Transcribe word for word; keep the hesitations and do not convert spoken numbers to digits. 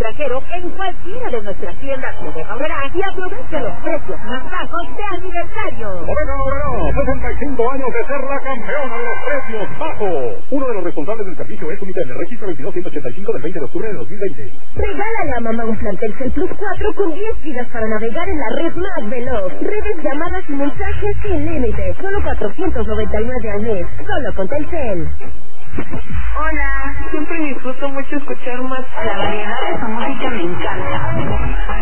extranjero en cualquiera de nuestras tiendas de Bodega Aurrerá y aprovecha los precios más bajos de aniversario. Bodega Aurrerá, sesenta y cinco años de ser la campeona de los precios bajos. Uno de los responsables del servicio es Unitel, registro veintidós ciento ochenta y cinco del veinte de octubre de dos mil veinte. Regálale a mamá un plan Telcel Plus cuatro con diez gigas para navegar en la red más veloz. Redes, llamadas y mensajes sin límite. Solo cuatrocientos noventa y nueve al mes. Solo con Telcel. Hola, siempre disfruto mucho escuchar más. La variedad de su música me encanta.